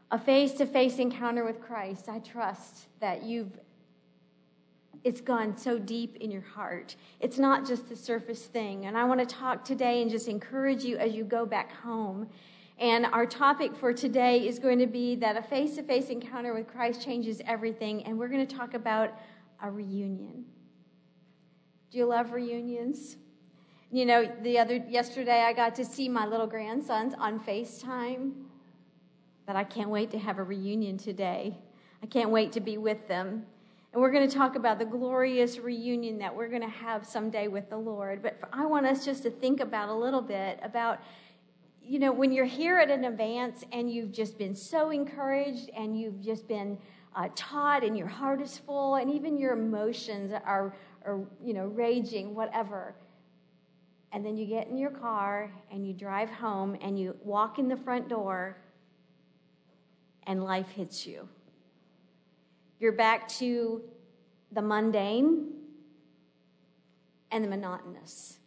A face-to-face encounter with Christ. I trust that it's gone so deep in your heart. It's not just the surface thing. And I want to talk today and just encourage you as you go back home. And our topic for today is going to be that a face-to-face encounter with Christ changes everything. And we're going to talk about a reunion. Do you love reunions? You know, yesterday I got to see my little grandsons on FaceTime. But I can't wait to have a reunion today. I can't wait to be with them. And we're going to talk about the glorious reunion that we're going to have someday with the Lord. But I want us just to think about a little bit about, you know, when you're here at an event and you've just been so encouraged and you've just been taught and your heart is full and even your emotions are raging, whatever. And then you get in your car and you drive home and you walk in the front door and life hits you. You're back to the mundane and the monotonous.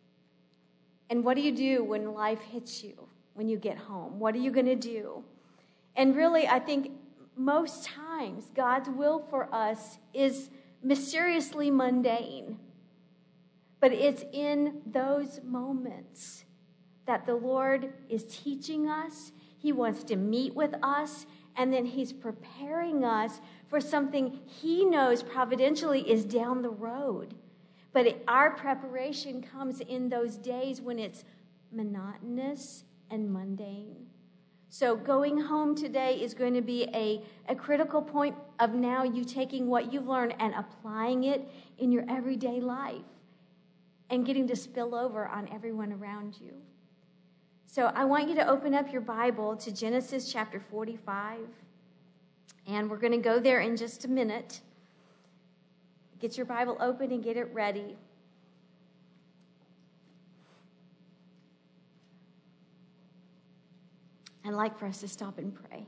And what do you do when life hits you, when you get home? What are you going to do? And really, I think most times God's will for us is mysteriously mundane. But it's in those moments that the Lord is teaching us. He wants to meet with us, and then he's preparing us for something he knows providentially is down the road. But our preparation comes in those days when it's monotonous and mundane. So going home today is going to be a critical point of now you taking what you've learned and applying it in your everyday life and getting to spill over on everyone around you. So I want you to open up your Bible to Genesis chapter 45. And we're going to go there in just a minute. Get your Bible open and get it ready. I'd like for us to stop and pray.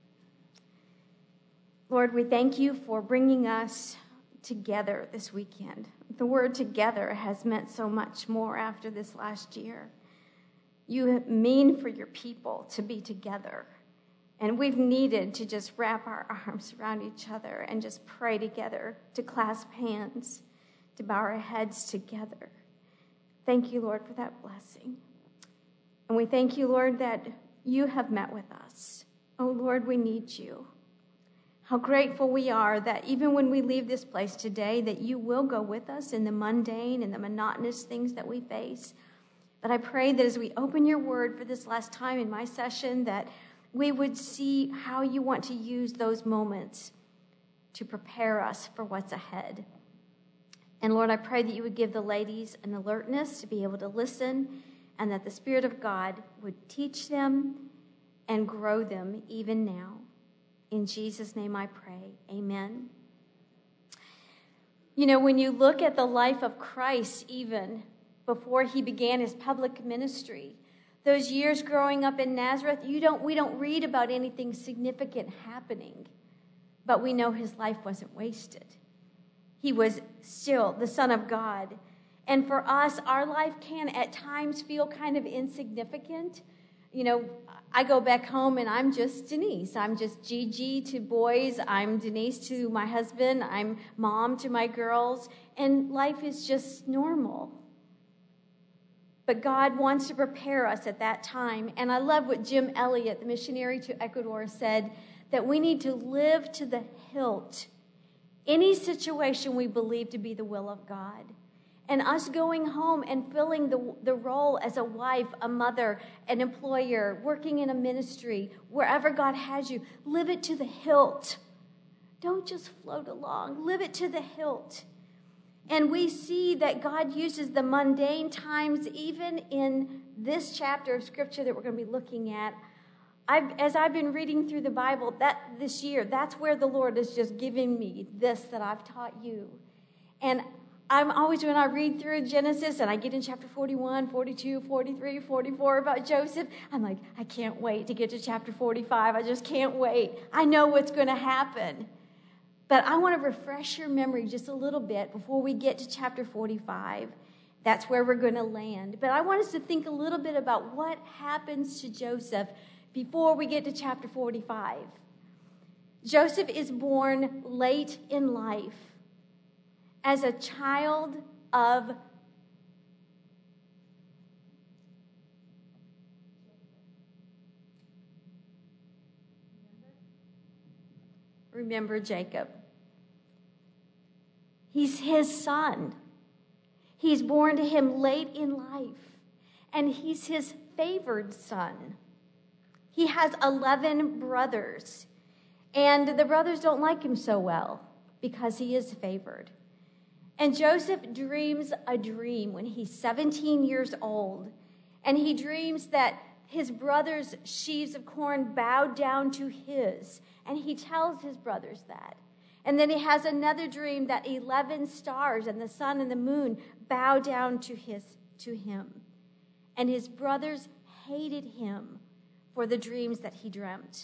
Lord, we thank you for bringing us together this weekend. The word together has meant so much more after this last year. You mean for your people to be together. And we've needed to just wrap our arms around each other and just pray together, to clasp hands, to bow our heads together. Thank you, Lord, for that blessing. And we thank you, Lord, that you have met with us. Oh, Lord, we need you. How grateful we are that even when we leave this place today, that you will go with us in the mundane and the monotonous things that we face. But I pray that as we open your word for this last time in my session, that we would see how you want to use those moments to prepare us for what's ahead. And Lord, I pray that you would give the ladies an alertness to be able to listen, and that the Spirit of God would teach them and grow them even now. In Jesus' name I pray, amen. You know, when you look at the life of Christ even before he began his public ministry, those years growing up in Nazareth, we don't read about anything significant happening, but we know his life wasn't wasted. He was still the Son of God. And for us, our life can at times feel kind of insignificant. You know, I go back home and I'm just Denise. I'm just Gigi to boys. I'm Denise to my husband. I'm mom to my girls. And life is just normal. But God wants to prepare us at that time. And I love what Jim Elliot, the missionary to Ecuador, said, that we need to live to the hilt any situation we believe to be the will of God. And us going home and filling the role as a wife, a mother, an employer, working in a ministry, wherever God has you, live it to the hilt. Don't just float along. Live it to the hilt. And we see that God uses the mundane times, even in this chapter of Scripture that we're going to be looking at. As I've been reading through the Bible this year, that's where the Lord is just giving me this that I've taught you. And I'm always, when I read through Genesis and I get in chapter 41, 42, 43, 44 about Joseph, I'm like, I can't wait to get to chapter 45. I just can't wait. I know what's going to happen. But I want to refresh your memory just a little bit before we get to chapter 45. That's where we're going to land. But I want us to think a little bit about what happens to Joseph before we get to chapter 45. Joseph is born late in life as a child of remember Jacob. He's his son. He's born to him late in life, and he's his favored son. He has 11 brothers, and the brothers don't like him so well because he is favored. And Joseph dreams a dream when he's 17 years old, and he dreams that his brothers' sheaves of corn bowed down to his, and he tells his brothers that. And then he has another dream that 11 stars and the sun and the moon bow down to him. And his brothers hated him for the dreams that he dreamt.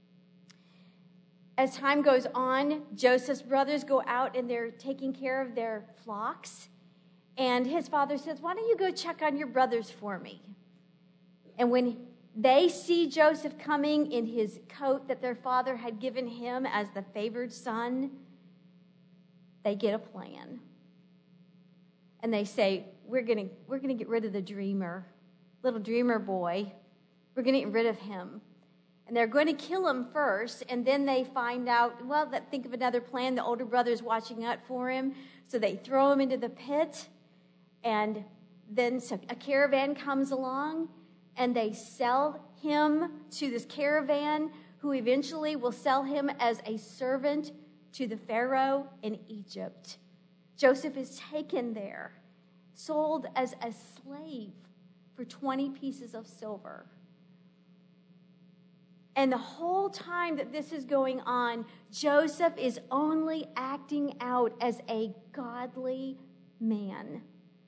As time goes on, Joseph's brothers go out and they're taking care of their flocks. And his father says, "Why don't you go check on your brothers for me?" And when they see Joseph coming in his coat that their father had given him as the favored son, they get a plan. And they say, we're going to get rid of the dreamer, little dreamer boy. We're going to get rid of him. And they're going to kill him first, and then they find out, think of another plan. The older brother's watching out for him, so they throw him into the pit, and then a caravan comes along, and they sell him to this caravan, who eventually will sell him as a servant to the Pharaoh in Egypt. Joseph is taken there, sold as a slave for 20 pieces of silver. And the whole time that this is going on, Joseph is only acting out as a godly man.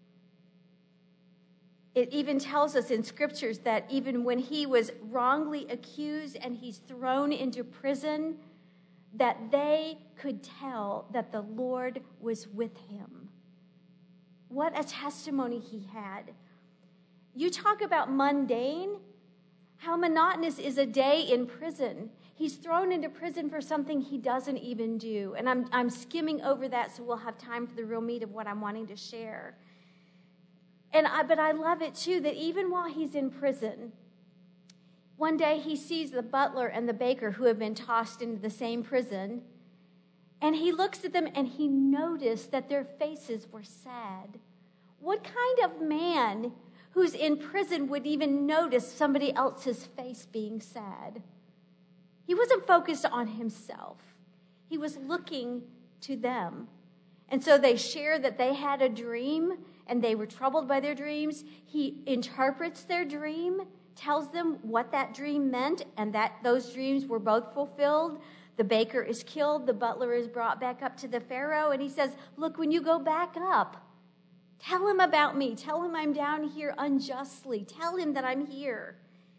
It even tells us in scriptures that even when he was wrongly accused and he's thrown into prison, that they could tell that the Lord was with him. What a testimony he had. You talk about mundane. How monotonous is a day in prison? He's thrown into prison for something he doesn't even do. And I'm skimming over that so we'll have time for the real meat of what I'm wanting to share. But I love it too, that even while he's in prison, one day he sees the butler and the baker who have been tossed into the same prison. And he looks at them and he noticed that their faces were sad. What kind of man who's in prison would even notice somebody else's face being sad? He wasn't focused on himself. He was looking to them. And so they shared that they had a dream and they were troubled by their dreams. He interprets their dream, tells them what that dream meant, and that those dreams were both fulfilled. The baker is killed. The butler is brought back up to the Pharaoh. And he says, look, when you go back up, tell him about me. Tell him I'm down here unjustly. Tell him that I'm here.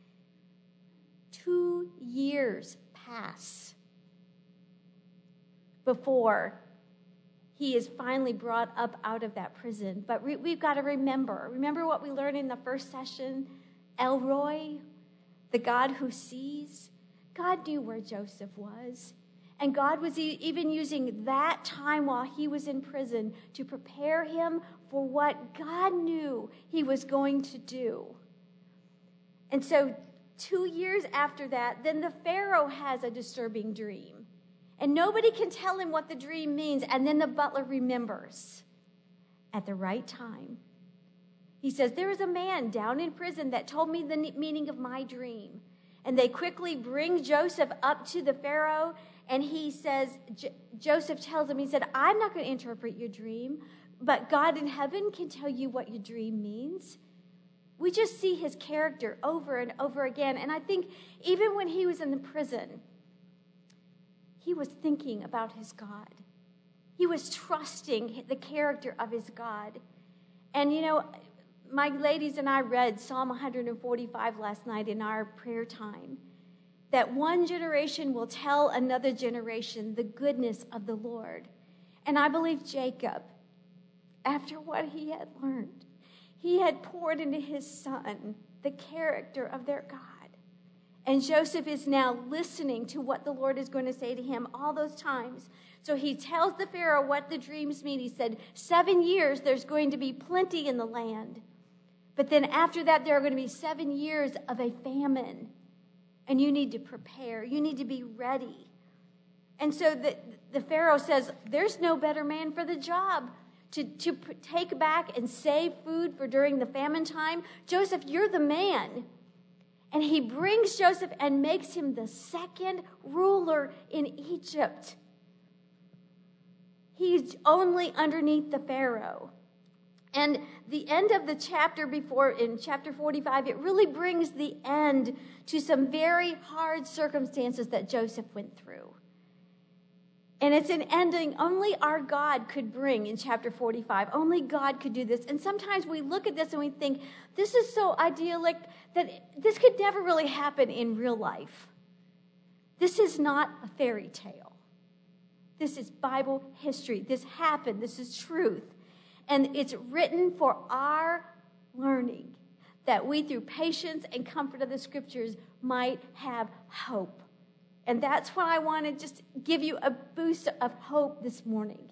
2 years pass before he is finally brought up out of that prison. But we've got to remember what we learned in the first session. El Roi, the God who sees. God knew where Joseph was. And God was even using that time while he was in prison to prepare him for what God knew he was going to do. And so 2 years after that, then the Pharaoh has a disturbing dream. And nobody can tell him what the dream means. And then the butler remembers at the right time. He says, there is a man down in prison that told me the meaning of my dream. And they quickly bring Joseph up to the Pharaoh. And he says, Joseph tells him, he said, I'm not going to interpret your dream, but God in heaven can tell you what your dream means. We just see his character over and over again. And I think even when he was in the prison, he was thinking about his God. He was trusting the character of his God. And, my ladies and I read Psalm 145 last night in our prayer time, that one generation will tell another generation the goodness of the Lord. And I believe Jacob, after what he had learned, he had poured into his son the character of their God. And Joseph is now listening to what the Lord is going to say to him all those times. So he tells the Pharaoh what the dreams mean. He said, 7 years, there's going to be plenty in the land. But then after that, there are going to be 7 years of a famine. And you need to prepare. You need to be ready. And so the Pharaoh says, there's no better man for the job to take back and save food for during the famine time. Joseph, you're the man. And he brings Joseph and makes him the second ruler in Egypt. He's only underneath the Pharaoh. And the end of the chapter before, in chapter 45, it really brings the end to some very hard circumstances that Joseph went through. And it's an ending only our God could bring in chapter 45. Only God could do this. And sometimes we look at this and we think, this is so idyllic that this could never really happen in real life. This is not a fairy tale. This is Bible history. This happened. This is truth. And it's written for our learning, that we, through patience and comfort of the scriptures, might have hope. And that's why I want to just give you a boost of hope this morning.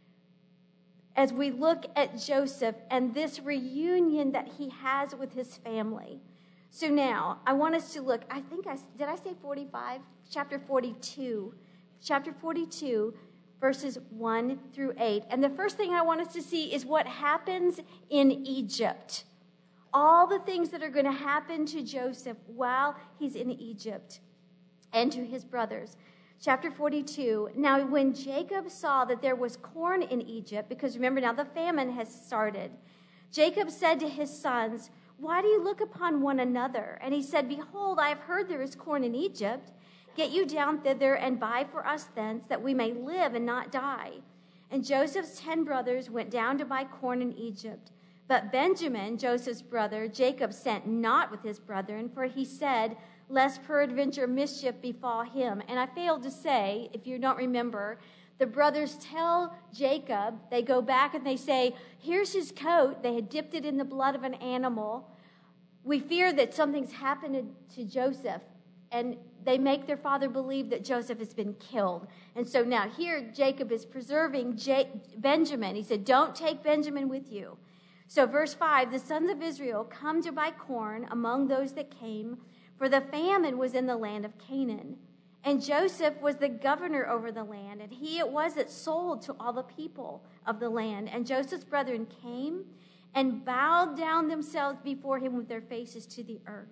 As we look at Joseph and this reunion that he has with his family. So now, I want us to look, did I say 45? Chapter 42. Chapter 42, verses 1 through 8. And the first thing I want us to see is what happens in Egypt. All the things that are going to happen to Joseph while he's in Egypt and to his brothers. Chapter 42. Now, when Jacob saw that there was corn in Egypt, because remember now the famine has started, Jacob said to his sons, "Why do you look upon one another?" And he said, "Behold, I have heard there is corn in Egypt. Get you down thither and buy for us thence, that we may live and not die." And Joseph's 10 brothers went down to buy corn in Egypt. But Benjamin, Joseph's brother, Jacob sent not with his brethren, for he said, lest peradventure mischief befall him. And I failed to say, if you don't remember, the brothers tell Jacob, they go back and they say, here's his coat. They had dipped it in the blood of an animal. We fear that something's happened to Joseph. And they make their father believe that Joseph has been killed. And so now here Jacob is preserving Benjamin. He said, don't take Benjamin with you. So verse 5, the sons of Israel come to buy corn among those that came, for the famine was in the land of Canaan. And Joseph was the governor over the land, and he it was that sold to all the people of the land. And Joseph's brethren came and bowed down themselves before him with their faces to the earth.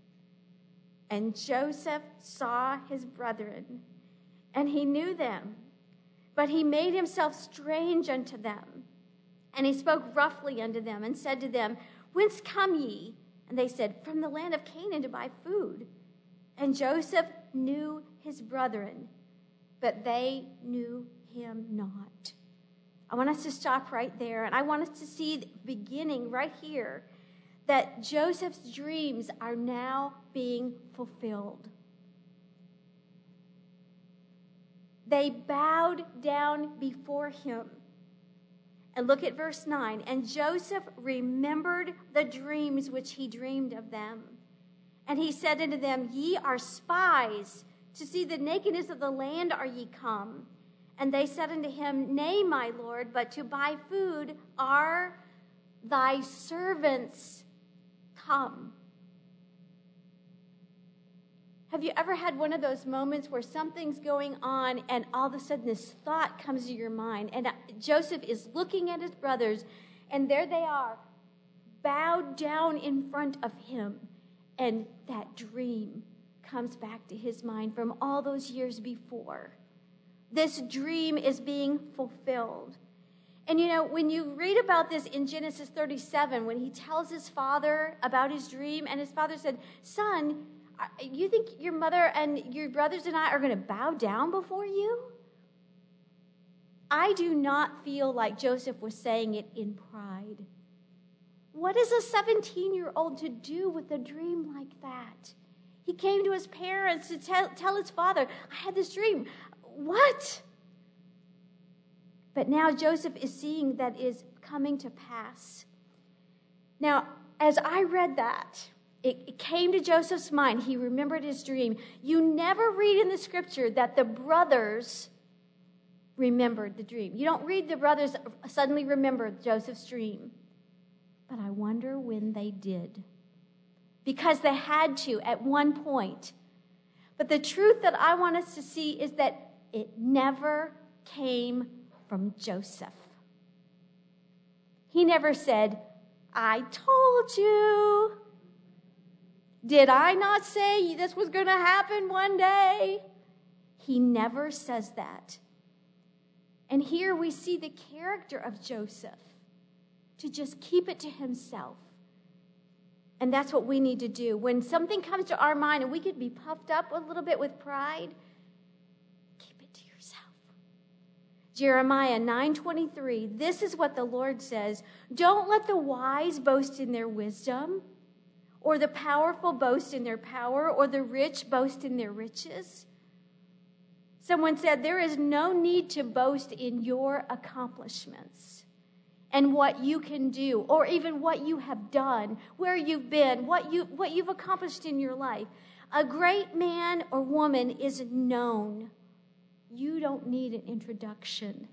And Joseph saw his brethren, and he knew them, but he made himself strange unto them. And he spoke roughly unto them, and said to them, whence come ye? And they said, from the land of Canaan to buy food. And Joseph knew his brethren, but they knew him not. I want us to stop right there, and I want us to see the beginning right here, that Joseph's dreams are now being fulfilled. They bowed down before him. And look at verse 9. And Joseph remembered the dreams which he dreamed of them. And he said unto them, ye are spies. To see the nakedness of the land are ye come. And they said unto him, nay, my lord, but to buy food are thy servants come. Have you ever had one of those moments where something's going on and all of a sudden this thought comes to your mind? And Joseph is looking at his brothers, and there they are, bowed down in front of him. And that dream comes back to his mind from all those years before. This dream is being fulfilled. And you know, when you read about this in Genesis 37, when he tells his father about his dream, and his father said, son, you think your mother and your brothers and I are going to bow down before you? I do not feel like Joseph was saying it in pride. What is a 17-year-old to do with a dream like that? He came to his parents to tell his father, I had this dream. What? But now Joseph is seeing that is coming to pass. Now, as I read that, It came to Joseph's mind. He remembered his dream. You never read in the scripture that the brothers remembered the dream. You don't read the brothers suddenly remember Joseph's dream. But I wonder when they did. Because they had to at one point. But the truth that I want us to see is that it never came from Joseph. He never said, I told you. Did I not say this was going to happen one day? He never says that. And here we see the character of Joseph to just keep it to himself. And that's what we need to do. When something comes to our mind and we could be puffed up a little bit with pride, keep it to yourself. Jeremiah 9:23, this is what the Lord says. Don't let the wise boast in their wisdom, or the powerful boast in their power, or the rich boast in their riches. Someone said, there is no need to boast in your accomplishments and what you can do, or even what you have done, where you've been, what you've accomplished in your life. A great man or woman is known. You don't need an introduction.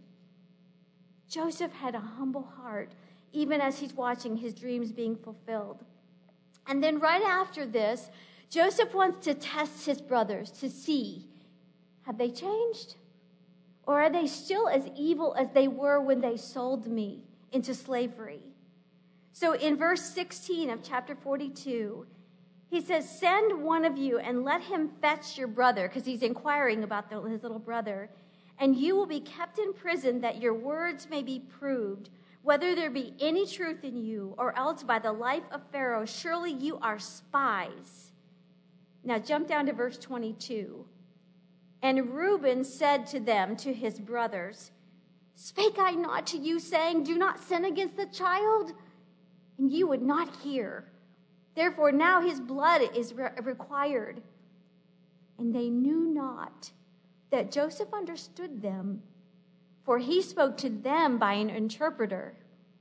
Joseph had a humble heart, even as he's watching his dreams being fulfilled. And then right after this, Joseph wants to test his brothers to see, have they changed? Or are they still as evil as they were when they sold me into slavery? So in verse 16 of chapter 42, he says, send one of you and let him fetch your brother, because he's inquiring about his little brother, and you will be kept in prison that your words may be proved, whether there be any truth in you, or else by the life of Pharaoh, surely you are spies. Now jump down to verse 22. And Reuben said to them, to his brothers, spake I not to you, saying, do not sin against the child? And you would not hear. Therefore now his blood is required. And they knew not that Joseph understood them, for he spoke to them by an interpreter.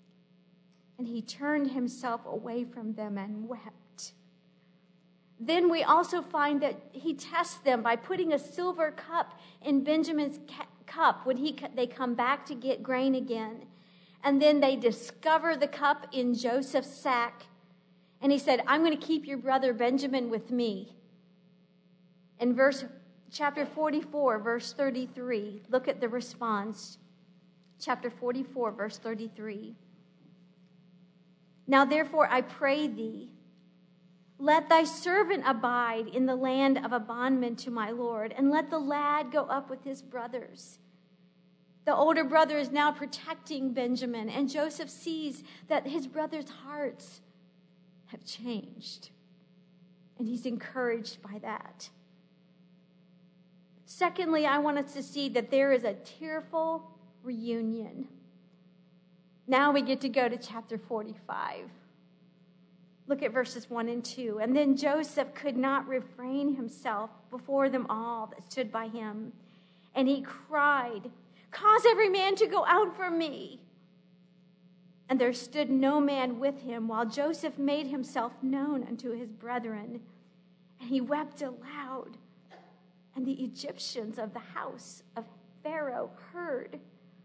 And he turned himself away from them and wept. Then we also find that he tests them by putting a silver cup in Benjamin's cup when they come back to get grain again. And then they discover the cup in Joseph's sack. And he said, I'm going to keep your brother Benjamin with me. In chapter 44, verse 33, look at the response. Chapter 44, verse 33. Now therefore I pray thee, let thy servant abide in the land of a bondman to my Lord, and let the lad go up with his brothers. The older brother is now protecting Benjamin, and Joseph sees that his brother's hearts have changed, and he's encouraged by that. Secondly, I want us to see that there is a tearful reunion. Now we get to go to chapter 45. Look at verses 1 and 2. And then Joseph could not refrain himself before them all that stood by him. And he cried, cause every man to go out from me. And there stood no man with him, while Joseph made himself known unto his brethren. And he wept aloud. And the Egyptians of the house of Pharaoh heard.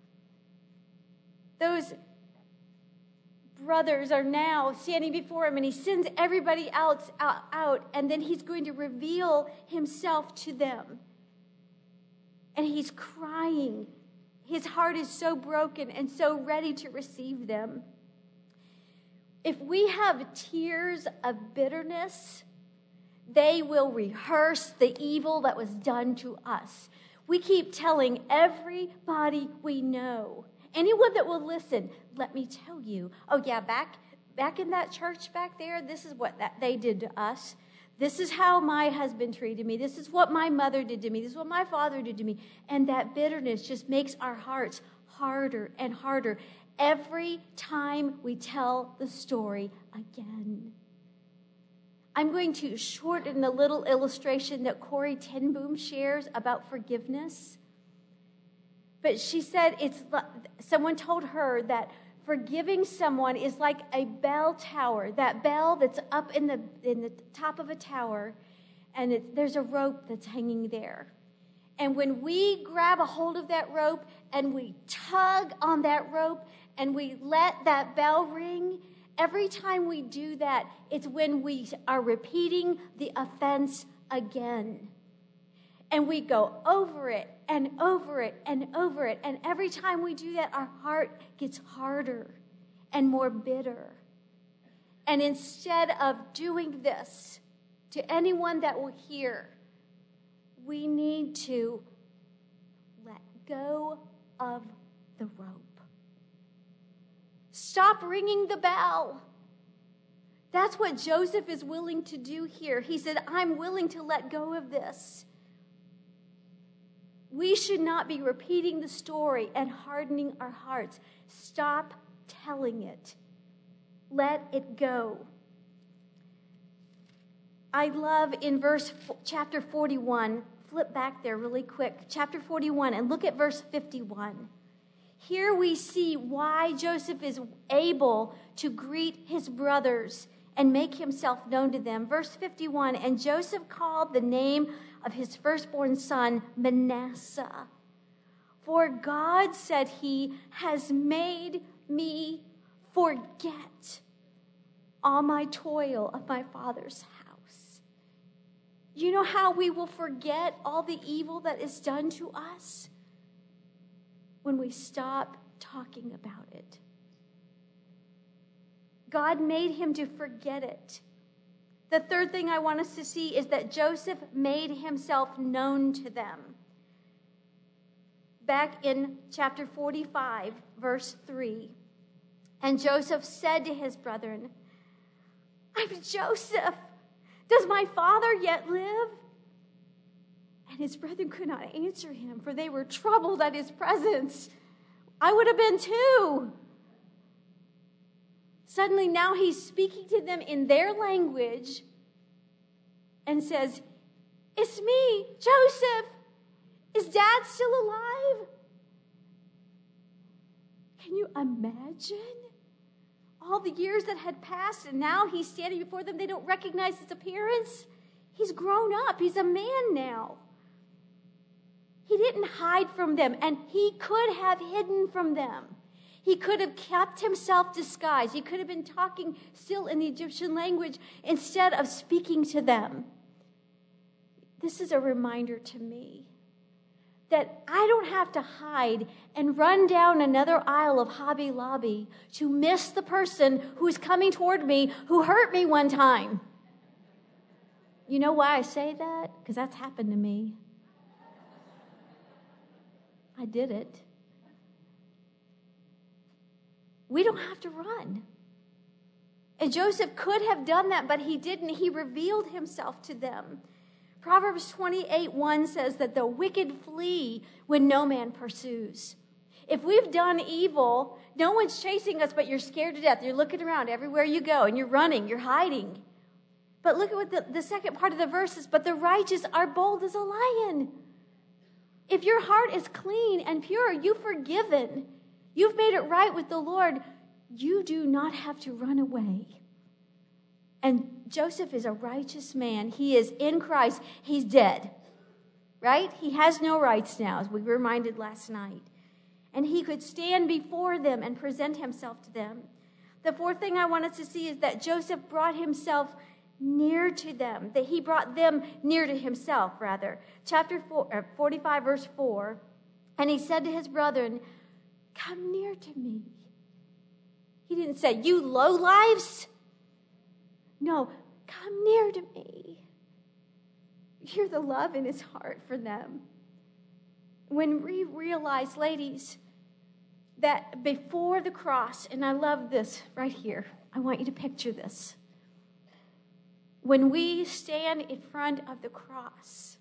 Those brothers are now standing before him, and he sends everybody else out, and then he's going to reveal himself to them. And he's crying. His heart is so broken and so ready to receive them. If we have tears of bitterness, they will rehearse the evil that was done to us. We keep telling everybody we know, anyone that will listen, let me tell you, oh yeah, back in that church back there, this is what they did to us. This is how my husband treated me. This is what my mother did to me. This is what my father did to me. And that bitterness just makes our hearts harder and harder every time we tell the story again. I'm going to shorten the little illustration that Corrie ten Boom shares about forgiveness. But she said someone told her that Forgiving someone is like a bell tower, that bell that's up in the top of a tower, and there's a rope that's hanging there. And when we grab a hold of that rope and we tug on that rope and we let that bell ring, every time we do that, it's when we are repeating the offense again. And we go over it and over it and over it. And every time we do that, our heart gets harder and more bitter. And instead of doing this to anyone that will hear, we need to let go of the rope. Stop ringing the bell. That's what Joseph is willing to do here. He said, I'm willing to let go of this. We should not be repeating the story and hardening our hearts. Stop telling it. Let it go. I love in chapter 41, flip back there really quick, chapter 41, and look at verse 51. Here we see why Joseph is able to greet his brothers and make himself known to them. Verse 51, and Joseph called the name of his firstborn son Manasseh. For God, said he, has made me forget all my toil of my father's house. You know how we will forget all the evil that is done to us? When we stop talking about it. God made him to forget it. The third thing I want us to see is that Joseph made himself known to them. Back in chapter 45, verse 3. And Joseph said to his brethren, I'm Joseph. Does my father yet live? And his brethren could not answer him, for they were troubled at his presence. I would have been too. Suddenly now he's speaking to them in their language and says, it's me, Joseph. Is Dad still alive? Can you imagine all the years that had passed, and now he's standing before them? They don't recognize his appearance. He's grown up. He's a man now. He didn't hide from them, and he could have hidden from them. He could have kept himself disguised. He could have been talking still in the Egyptian language instead of speaking to them. This is a reminder to me that I don't have to hide and run down another aisle of Hobby Lobby to miss the person who's coming toward me who hurt me one time. You know why I say that? Because that's happened to me. I did it. We don't have to run. And Joseph could have done that, but he didn't. He revealed himself to them. Proverbs 28:1 says that the wicked flee when no man pursues. If we've done evil, no one's chasing us, but you're scared to death. You're looking around everywhere you go, and you're running, you're hiding. But look at what the second part of the verse is, but the righteous are bold as a lion. If your heart is clean and pure, you've forgiven. You've made it right with the Lord. You do not have to run away. And Joseph is a righteous man. He is in Christ. He's dead, right? He has no rights now, as we were reminded last night. And he could stand before them and present himself to them. The fourth thing I want us to see is that Joseph brought himself near to them, that he brought them near to himself, rather. Chapter 45, verse 4, and he said to his brethren, come near to me. He didn't say, you lowlifes. No, come near to me. Hear the love in his heart for them. When we realize, ladies, that before the cross, and I love this right here, I want you to picture this. When we stand in front of the cross,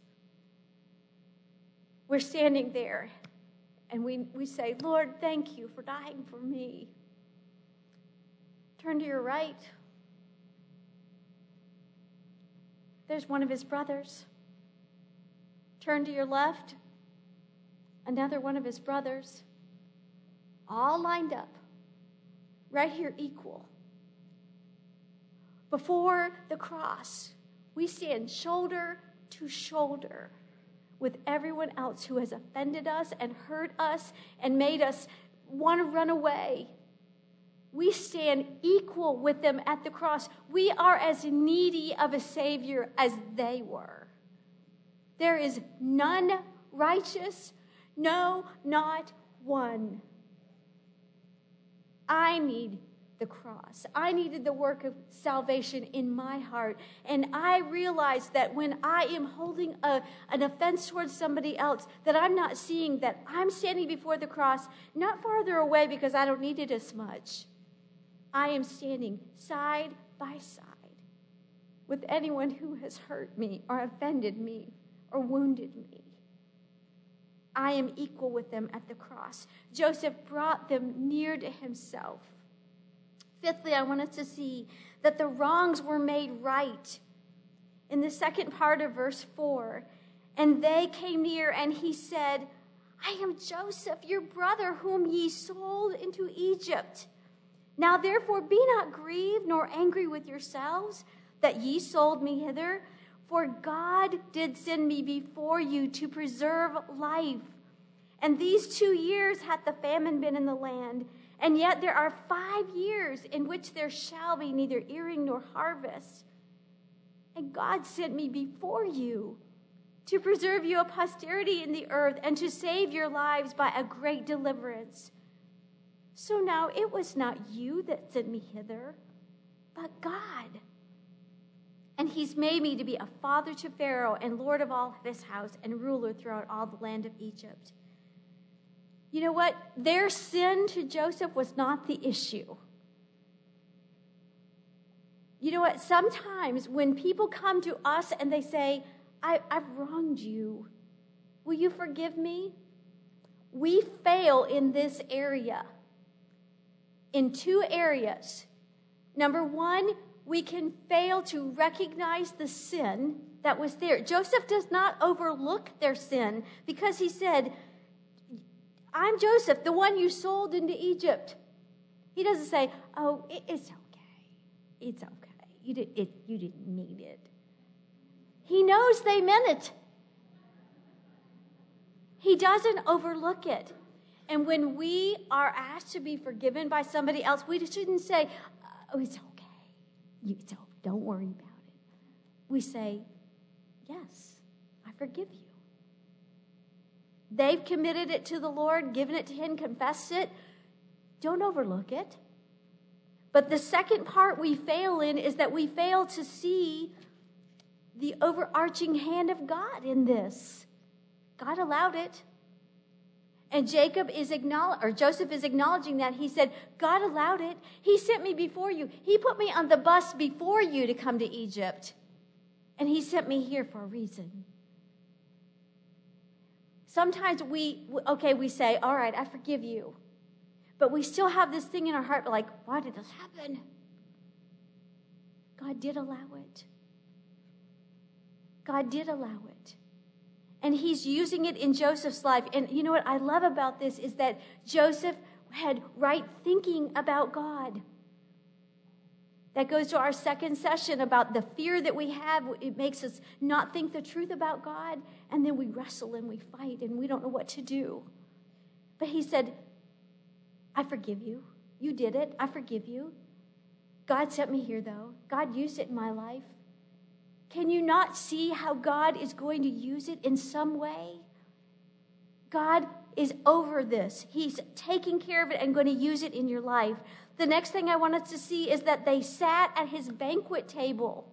we're standing there and we say, Lord, thank you for dying for me. Turn to your right. There's one of his brothers. Turn to your left. Another one of his brothers. All lined up. right here, equal. Before the cross, we stand shoulder to shoulder with everyone else who has offended us and hurt us and made us want to run away. We stand equal with them at the cross. We are as needy of a Savior as they were. There is none righteous, no, not one. I need the cross. I needed the work of salvation in my heart. And I realized that when I am holding an offense towards somebody else, that I'm not seeing that I'm standing before the cross, not farther away because I don't need it as much. I am standing side by side with anyone who has hurt me or offended me or wounded me. I am equal with them at the cross. Joseph brought them near to himself. Fifthly, I want us to see that the wrongs were made right. In the second part of verse 4, and they came near, and he said, I am Joseph, your brother, whom ye sold into Egypt. Now therefore be not grieved nor angry with yourselves that ye sold me hither, for God did send me before you to preserve life. And these 2 years hath the famine been in the land, and yet there are 5 years in which there shall be neither earing nor harvest. And God sent me before you to preserve you a posterity in the earth and to save your lives by a great deliverance. So now it was not you that sent me hither, but God. And he's made me to be a father to Pharaoh and Lord of all his house and ruler throughout all the land of Egypt. You know what? Their sin to Joseph was not the issue. You know what? Sometimes when people come to us and they say, I've wronged you, will you forgive me? We fail in this area. In 2 areas. Number 1, we can fail to recognize the sin that was there. Joseph does not overlook their sin because he said, I'm Joseph, the one you sold into Egypt. He doesn't say, oh, it's okay. It's okay. You didn't mean it. He knows they meant it. He doesn't overlook it. And when we are asked to be forgiven by somebody else, we shouldn't say, oh, it's okay. Don't worry about it. We say, yes, I forgive you. They've committed it to the Lord, given it to him, confessed it. Don't overlook it. But the second part we fail in is that we fail to see the overarching hand of God in this. God allowed it. And Joseph is acknowledging that. He said, God allowed it. He sent me before you. He put me on the bus before you to come to Egypt. And he sent me here for a reason. Sometimes we say, all right, I forgive you. But we still have this thing in our heart, like, why did this happen? God did allow it. God did allow it. And he's using it in Joseph's life. And you know what I love about this is that Joseph had right thinking about God. That goes to our second session about the fear that we have. It makes us not think the truth about God. And then we wrestle and we fight and we don't know what to do. But he said, I forgive you. You did it. I forgive you. God sent me here, though. God used it in my life. Can you not see how God is going to use it in some way? God is over this. He's taking care of it and going to use it in your life. The next thing I want us to see is that they sat at his banquet table.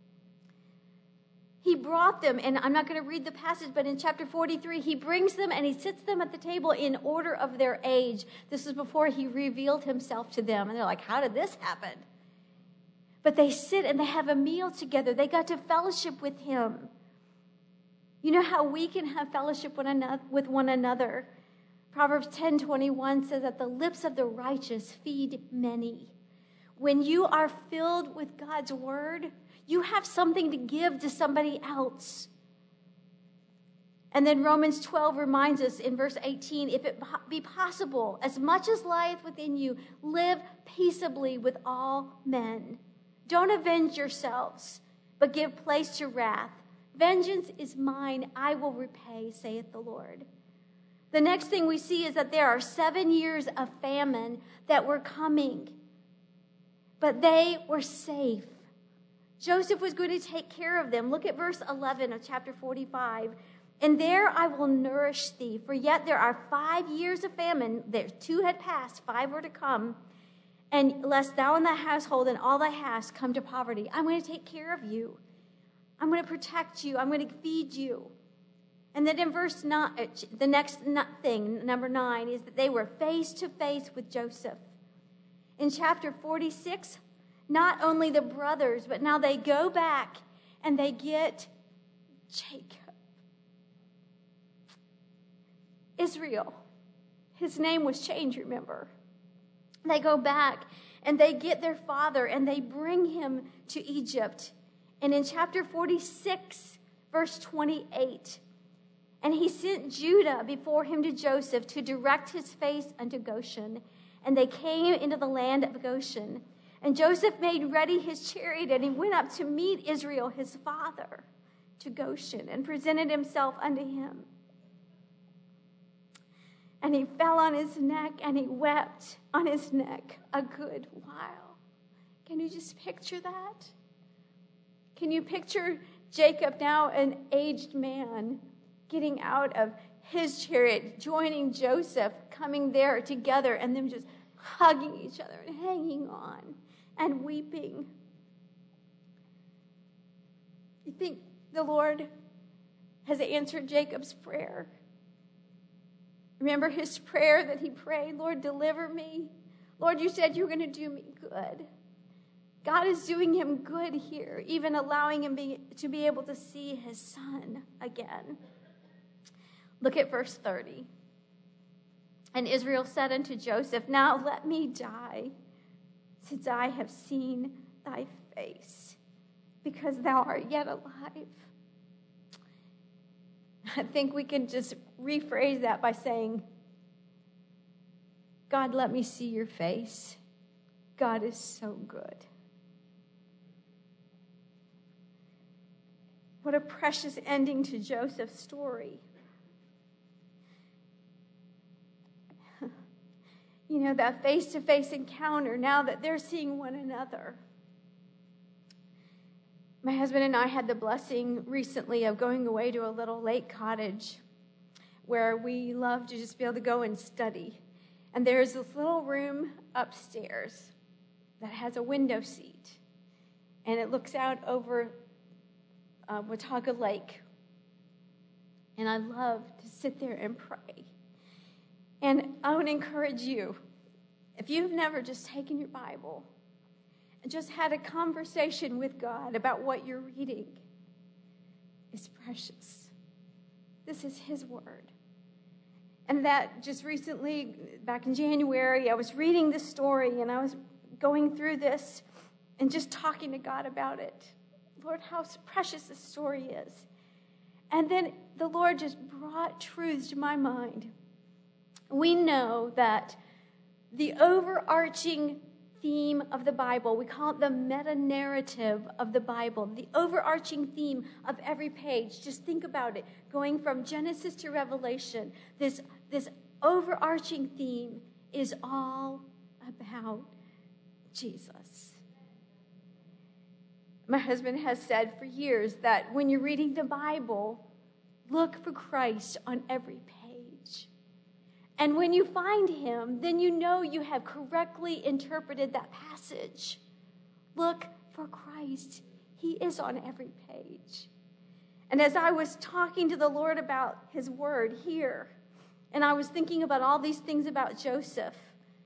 He brought them, and I'm not going to read the passage, but in chapter 43, he brings them and he sits them at the table in order of their age. This is before he revealed himself to them. And they're like, how did this happen? But they sit and they have a meal together. They got to fellowship with him. You know how we can have fellowship with one another. Proverbs 10:21 says that the lips of the righteous feed many. When you are filled with God's word, you have something to give to somebody else. And then Romans 12 reminds us in verse 18, if it be possible, as much as lieth within you, live peaceably with all men. Don't avenge yourselves, but give place to wrath. Vengeance is mine, I will repay, saith the Lord. The next thing we see is that there are 7 years of famine that were coming, but they were safe. Joseph was going to take care of them. Look at verse 11 of chapter 45. And there I will nourish thee, for yet there are 5 years of famine. There 2 had passed, 5 were to come. And lest thou and thy household and all thy hast come to poverty. I'm going to take care of you. I'm going to protect you. I'm going to feed you. And then in verse 9, the next thing, number 9, is that they were face to face with Joseph. In chapter 46, not only the brothers, but now they go back and they get Jacob. Israel. His name was changed, remember. They go back and they get their father and they bring him to Egypt. And in chapter 46, verse 28, and he sent Judah before him to Joseph to direct his face unto Goshen. And they came into the land of Goshen. And Joseph made ready his chariot, and he went up to meet Israel, his father, to Goshen, and presented himself unto him. And he fell on his neck, and he wept on his neck a good while. Can you just picture that? Can you picture Jacob, now an aged man, getting out of his chariot, joining Joseph, coming there together, and them just hugging each other and hanging on and weeping? You think the Lord has answered Jacob's prayer? Remember his prayer that he prayed, Lord, deliver me. Lord, you said you were going to do me good. God is doing him good here, even allowing him to be able to see his son again. Look at verse 30. And Israel said unto Joseph, now let me die, since I have seen thy face, because thou art yet alive. I think we can just rephrase that by saying, God, let me see your face. God is so good. What a precious ending to Joseph's story. You know, that face-to-face encounter, now that they're seeing one another. My husband and I had the blessing recently of going away to a little lake cottage where we love to just be able to go and study. And there's this little room upstairs that has a window seat. And it looks out over Watauga Lake. And I love to sit there and pray. And I would encourage you, if you've never just taken your Bible and just had a conversation with God about what you're reading, it's precious. This is his word. And that just recently, back in January, I was reading this story and I was going through this and just talking to God about it. Lord, how precious this story is. And then the Lord just brought truths to my mind. We know that the overarching theme of the Bible, we call it the meta-narrative of the Bible, the overarching theme of every page. Just think about it. Going from Genesis to Revelation, this overarching theme is all about Jesus. My husband has said for years that when you're reading the Bible, look for Christ on every page. And when you find him, then you know you have correctly interpreted that passage. Look for Christ. He is on every page. And as I was talking to the Lord about his word here, and I was thinking about all these things about Joseph,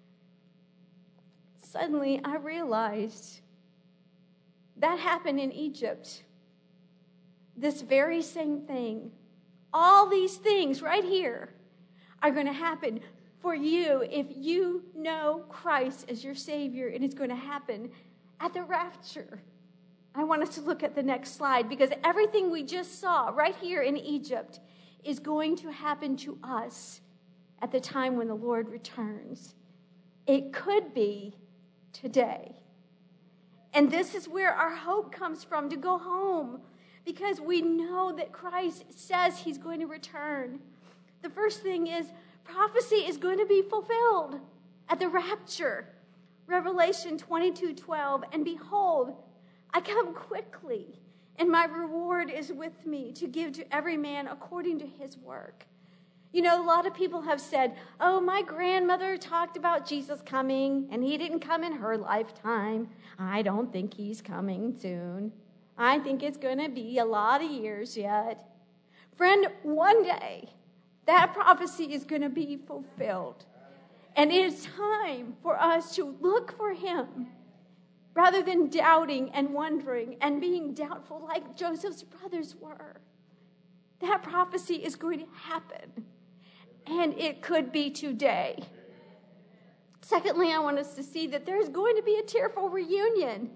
suddenly I realized that happened in Egypt. This very same thing. All these things right here are going to happen for you if you know Christ as your Savior, and it's going to happen at the rapture. I want us to look at the next slide, because everything we just saw right here in Egypt is going to happen to us at the time when the Lord returns. It could be today. And this is where our hope comes from, to go home, because we know that Christ says he's going to return. The first thing is prophecy is going to be fulfilled at the rapture. Revelation 22:12, and behold, I come quickly, and my reward is with me to give to every man according to his work. You know, a lot of people have said, oh, my grandmother talked about Jesus coming, and he didn't come in her lifetime. I don't think he's coming soon. I think it's going to be a lot of years yet. Friend, one day, that prophecy is going to be fulfilled. And it is time for us to look for him rather than doubting and wondering and being doubtful like Joseph's brothers were. That prophecy is going to happen. And it could be today. Secondly, I want us to see that there's going to be a tearful reunion.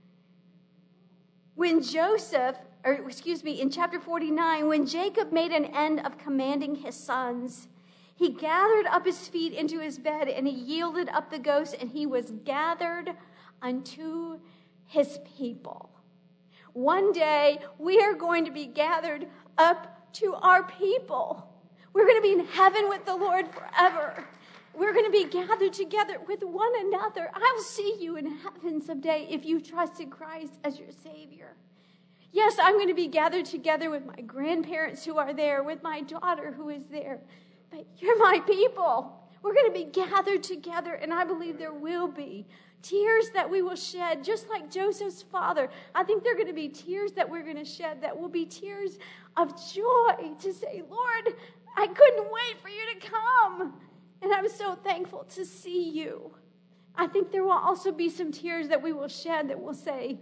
In chapter 49, when Jacob made an end of commanding his sons, he gathered up his feet into his bed, and he yielded up the ghost, and he was gathered unto his people. One day, we are going to be gathered up to our people. We're going to be in heaven with the Lord forever. We're going to be gathered together with one another. I'll see you in heaven someday if you trusted Christ as your Savior. Yes, I'm going to be gathered together with my grandparents who are there, with my daughter who is there. But you're my people. We're going to be gathered together, and I believe there will be tears that we will shed, just like Joseph's father. I think there are going to be tears that we're going to shed that will be tears of joy to say, Lord, I couldn't wait for you to come. And I'm so thankful to see you. I think there will also be some tears that we will shed that will say,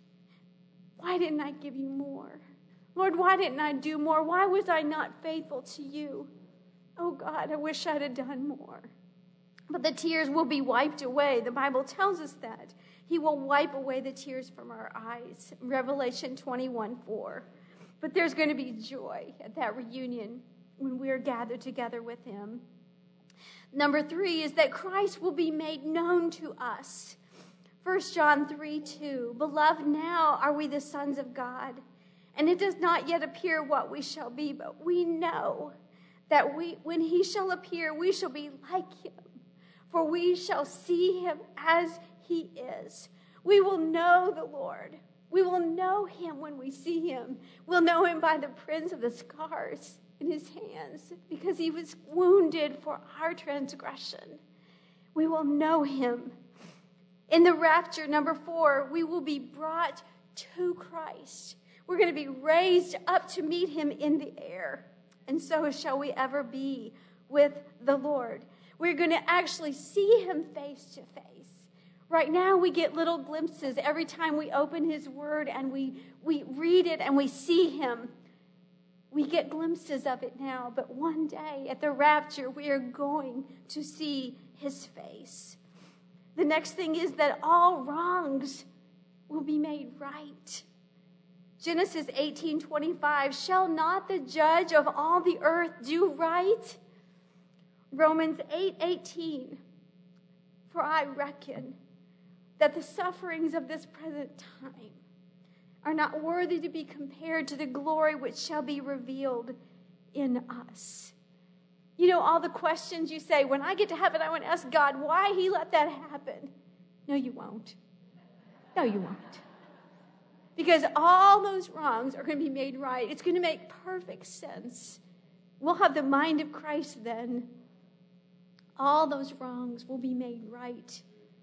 why didn't I give you more? Lord, why didn't I do more? Why was I not faithful to you? Oh God, I wish I'd have done more. But the tears will be wiped away. The Bible tells us that. He will wipe away the tears from our eyes. Revelation 21:4. But there's going to be joy at that reunion when we're gathered together with him. Number 3 is that Christ will be made known to us. 1 John 3:2. Beloved, now are we the sons of God, and it does not yet appear what we shall be, but we know that when he shall appear, we shall be like him, for we shall see him as he is. We will know the Lord. We will know him when we see him. We'll know him by the prints of the scars in his hands, because he was wounded for our transgression. We will know him. In the rapture, number 4, we will be brought to Christ. We're going to be raised up to meet him in the air. And so shall we ever be with the Lord. We're going to actually see him face to face. Right now, we get little glimpses every time we open his word and we read it and we see him. We get glimpses of it now, but one day at the rapture, we are going to see his face. The next thing is that all wrongs will be made right. Genesis 18:25, shall not the judge of all the earth do right? Romans 8:18, for I reckon that the sufferings of this present time are not worthy to be compared to the glory which shall be revealed in us. You know, all the questions you say, when I get to heaven, I want to ask God why he let that happen. No, you won't. No, you won't. Because all those wrongs are going to be made right. It's going to make perfect sense. We'll have the mind of Christ then. All those wrongs will be made right.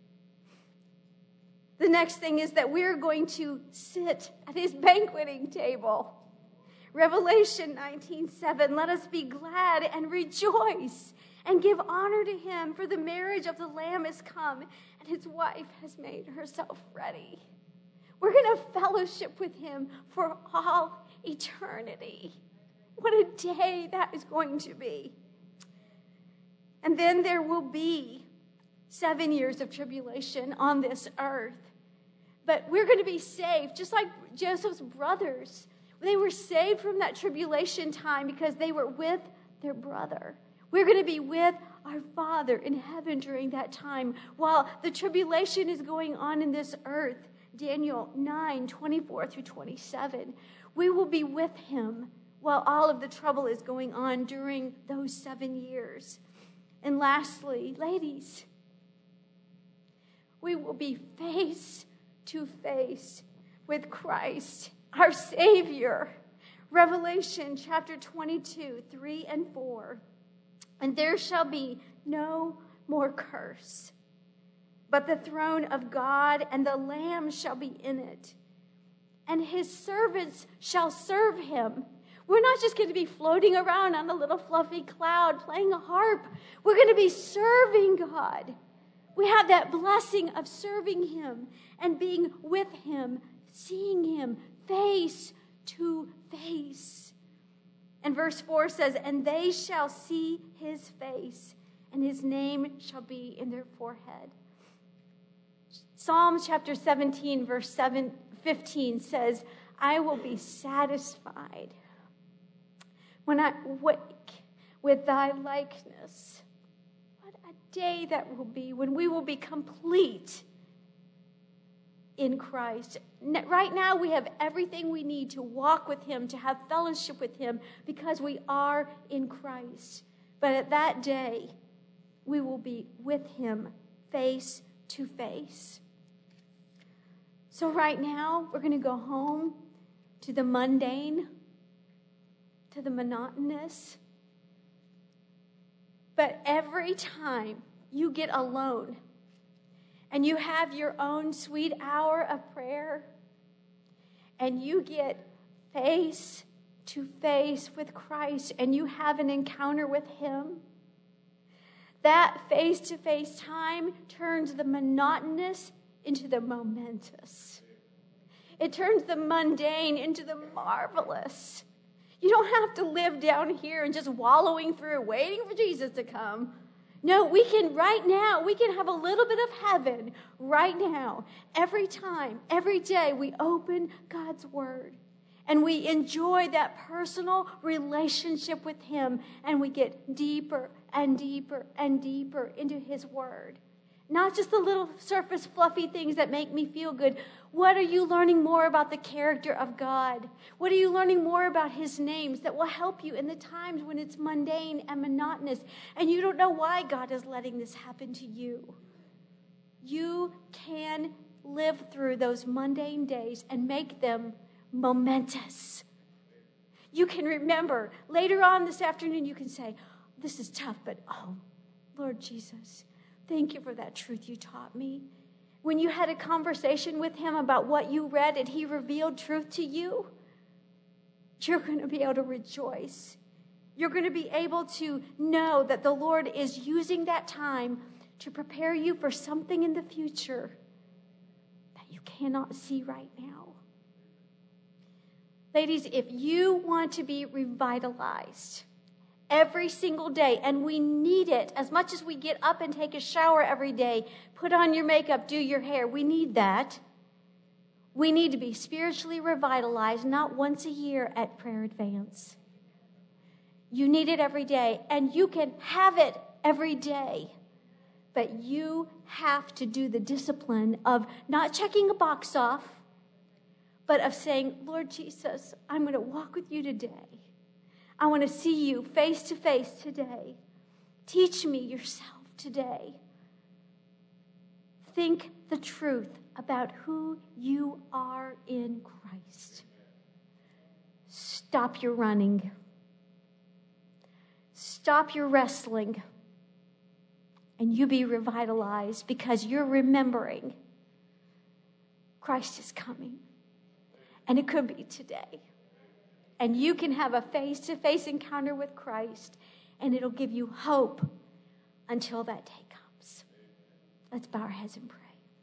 The next thing is that we're going to sit at his banqueting table. Revelation 19:7, let us be glad and rejoice and give honor to him, for the marriage of the Lamb is come, and his wife has made herself ready. We're going to fellowship with him for all eternity. What a day that is going to be. And then there will be 7 years of tribulation on this earth. But we're going to be saved, just like Joseph's brothers. They were saved from that tribulation time because they were with their brother. We're going to be with our Father in heaven during that time while the tribulation is going on in this earth. Daniel 9:24-27. We will be with him while all of the trouble is going on during those 7 years. And lastly, ladies, we will be face to face with Christ, our Savior. Revelation chapter 22:3-4. And there shall be no more curse, but the throne of God and the Lamb shall be in it, and his servants shall serve him. We're not just going to be floating around on a little fluffy cloud playing a harp. We're going to be serving God. We have that blessing of serving him and being with him, seeing him face to face. And verse 4 says, and they shall see his face, and his name shall be in their forehead. Psalm chapter 17, verse 15 says, I will be satisfied when I wake with thy likeness. What a day that will be when we will be complete in Christ. Right now we have everything we need to walk with him, to have fellowship with him, because we are in Christ. But at that day, we will be with him face to face. So right now, we're going to go home to the mundane, to the monotonous. But every time you get alone and you have your own sweet hour of prayer and you get face to face with Christ and you have an encounter with him, that face-to-face time turns the monotonous into the momentous. It turns the mundane into the marvelous. You don't have to live down here and just wallowing through, waiting for Jesus to come. No, we can right now, we can have a little bit of heaven right now. Every time, every day, we open God's word and we enjoy that personal relationship with him, and we get deeper and deeper and deeper into his word. Not just the little surface fluffy things that make me feel good. What are you learning more about the character of God? What are you learning more about his names that will help you in the times when it's mundane and monotonous and you don't know why God is letting this happen to you? You can live through those mundane days and make them momentous. You can remember later on this afternoon, you can say, this is tough, but oh, Lord Jesus, thank you for that truth you taught me. When you had a conversation with him about what you read and he revealed truth to you, you're going to be able to rejoice. You're going to be able to know that the Lord is using that time to prepare you for something in the future that you cannot see right now. Ladies, if you want to be revitalized every single day, and we need it as much as we get up and take a shower every day, put on your makeup, do your hair, we need that. We need to be spiritually revitalized, not once a year at Prayer Advance. You need it every day, and you can have it every day. But you have to do the discipline of not checking a box off, but of saying, Lord Jesus, I'm going to walk with you today. I want to see you face to face today. Teach me yourself today. Think the truth about who you are in Christ. Stop your running. Stop your wrestling. And you be revitalized because you're remembering Christ is coming. And it could be today. And you can have a face-to-face encounter with Christ, and it'll give you hope until that day comes. Let's bow our heads and pray.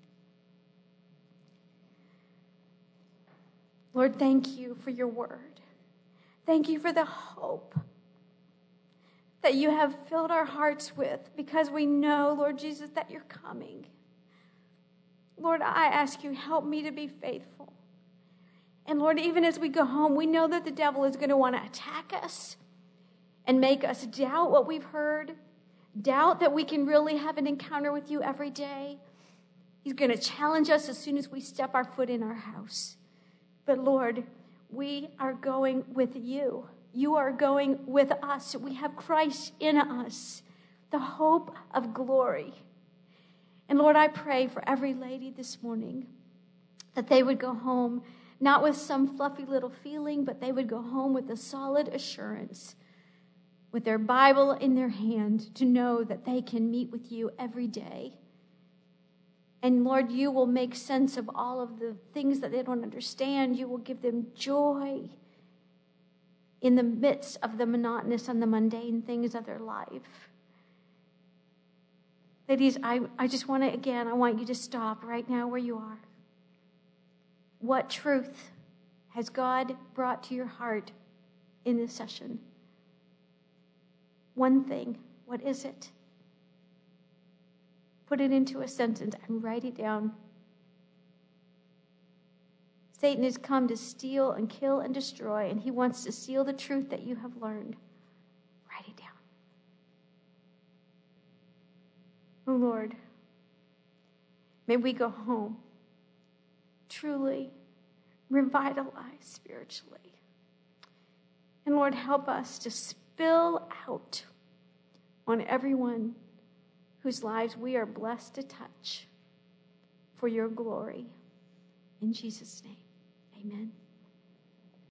Lord, thank you for your word. Thank you for the hope that you have filled our hearts with, because we know, Lord Jesus, that you're coming. Lord, I ask you, help me to be faithful And Lord, even as we go home, we know that the devil is going to want to attack us and make us doubt what we've heard, doubt that we can really have an encounter with you every day. He's going to challenge us as soon as we step our foot in our house. But Lord, we are going with you. You are going with us. We have Christ in us, the hope of glory. And Lord, I pray for every lady this morning that they would go home not with some fluffy little feeling, but they would go home with a solid assurance, with their Bible in their hand, to know that they can meet with you every day. And Lord, you will make sense of all of the things that they don't understand. You will give them joy in the midst of the monotonous and the mundane things of their life. Ladies, I just want to, again, I want you to stop right now where you are. What truth has God brought to your heart in this session? One thing. What is it? Put it into a sentence and write it down. Satan has come to steal and kill and destroy, and he wants to steal the truth that you have learned. Write it down. Oh Lord, may we go home truly revitalized spiritually. And Lord, help us to spill out on everyone whose lives we are blessed to touch for your glory. In Jesus' name, amen.